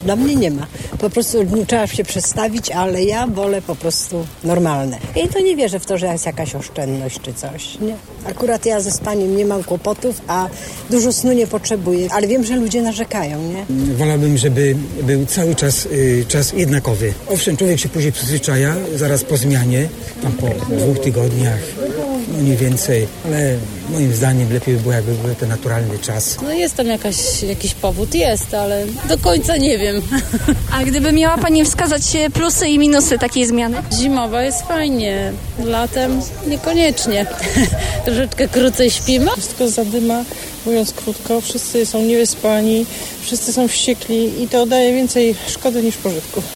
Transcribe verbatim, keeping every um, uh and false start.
Dla mnie nie ma. Po prostu trzeba się przestawić, ale ja wolę po prostu normalne. I to nie wierzę w to, że jest jakaś oszczędność czy coś. Nie. Akurat ja ze spaniem nie mam kłopotów, a dużo snu nie potrzebuję, ale wiem, że ludzie narzekają, nie? Wolałbym, żeby był cały czas y, czas jednakowy. Owszem, człowiek się później przyzwyczaja, zaraz po zmianie, tam po dwóch tygodniach, no nie więcej, ale moim zdaniem lepiej by było, jakby był ten naturalny czas. No jest tam jakaś, jakiś powód, jest, ale do końca nie wiem. A gdyby miała Pani wskazać plusy i minusy takiej zmiany? Zimowa jest fajnie, latem niekoniecznie. Troszeczkę krócej śpimy. Wszystko zadyma, mówiąc krótko, wszyscy są niewyspani, wszyscy są wściekli i to daje więcej szkody niż pożytku.